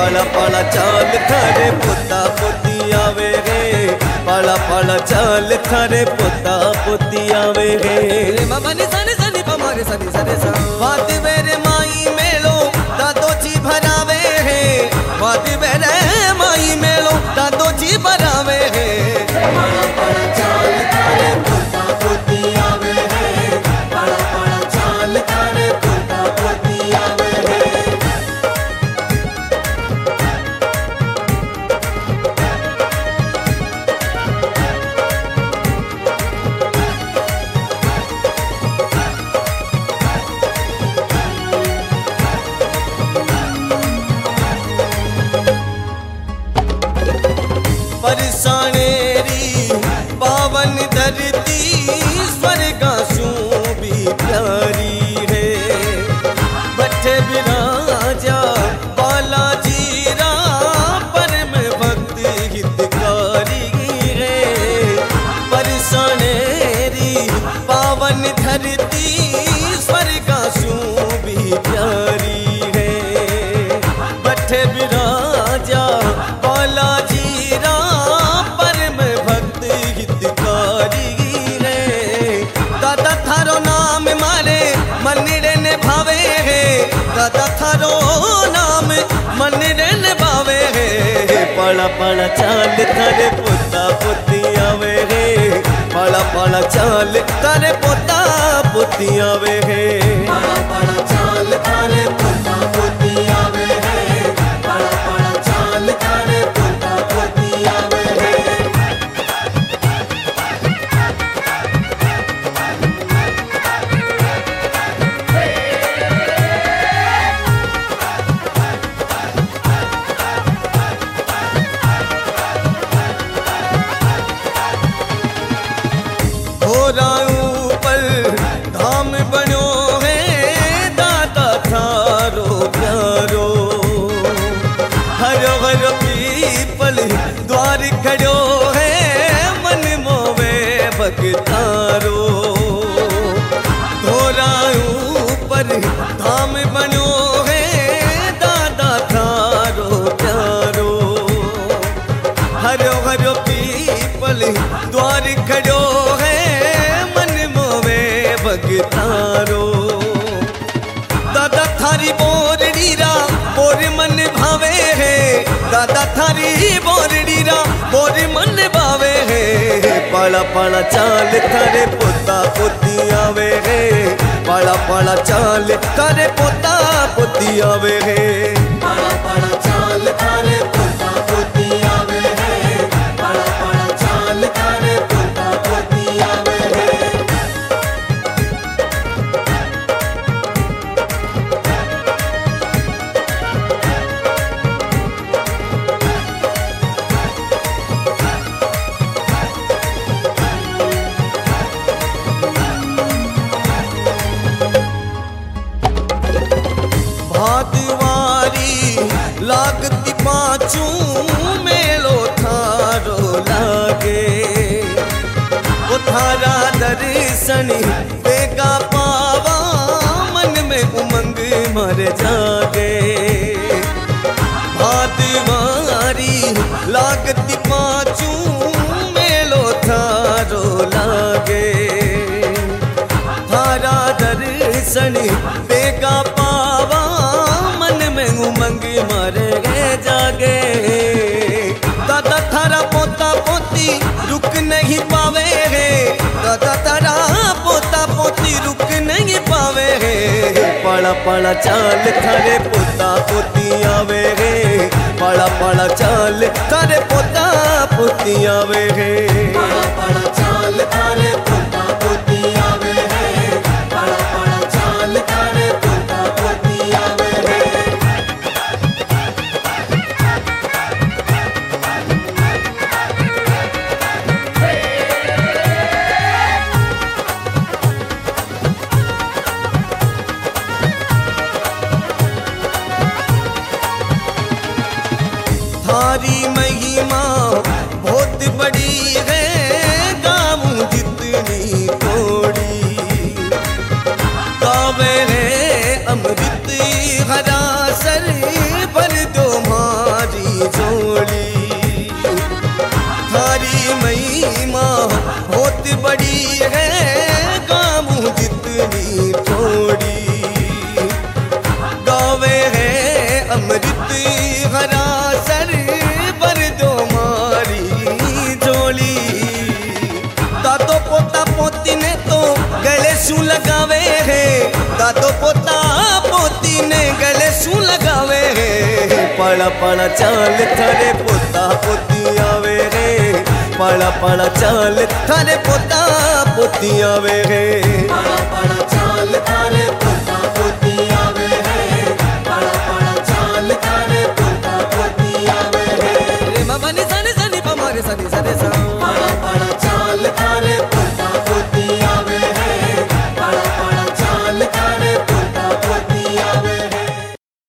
पाला पाला चाल थारे पोता पोती आवे गे, पाला पाला चाल थारे पोता पोती आवे गे। मनी सनी सनी पमारे सनी सनी सा वाद बेरे माई मेलो दादो जी भरावे है, वाद बेरे माई मेलो दादो जी भरावे है। पाला पाला चाल थारे पोता पोती आवे है, पाला पाला चाल थारे पोता पोती आवे है। परसानेरी पावन धरती स्वर्गासु भी प्यारी है, बठे विराजा बालाजी रा परम भक्त हितकारी है। परसानेरी पावन धरती स्वर्गासु भी प्यारी है, बठे विराजा बालाजी परम भक्त हितकारी है। दादा थारो नाम मारे मंदिर ने भावे है, दादा थारो नाम मंदिर ने भावे है। पाला पाला चाल थारे पोता पोती आवे है, पाला पाला चाल थारे पोता पोती आवे है। पाला पाला चाल थारे पोता पोती आवे है, पाला पाला चाल थारे पोता पोती आवे है। ऊपर धाम बनो है दादा थारो प्यारो, हर हर पीपल द्वार खड़ो है मन मोवे भगतारो। धोरा ऊपर धाम बनो है दादा थारो प्यारो, हर हर पीपल द्वार खड़ो है मन मोवे भगतारो। दादा थारी बोरडीरा बोर मन भावे है, दादा थारी बोरडीरा बोर मन भावे है। पाला पाला चाल थारे पोता पोती आवे है, पाला पाला चाल थारे पोता पोती आवे है। पाला पाला चाल थारे पोता पोती आवे है, पाला पाला चाल थारे पोता पोती आवे है। भादवारी लागती पाँचू मेलो थारो लागे, वो थारा दर्शन बेगा पावा मन में उमंग मर जागे। भादवारी लागती पाँचू मेलो थारो लागे, थारा दर्शन बेगा पावा मन में उमंग मर गए जागे। दादा थारा पोता पोती रुक नहीं पावे है, दादा थारा पोता पोती रुक नहीं पावे है। पाला पाला चाल थारे पोता पोती आवे है, पाला पाला चाल थारे पोता पोती आवे है। पाला पाला चाल थारे पोता पोती आवे है, पाला पाला चाल थारे पोता पोती आवे है। थारी महिमा बहुत बड़ी है, गाऊं जितनी लगावे है, दादो पोता पोती ने गले शू लगावे है। पड़ा पड़ा चाल थारे पोता पोती आवे है, पड़ा पड़ा चाल थारे पोता पोती आवे है, पड़ा पड़ा चाल थारे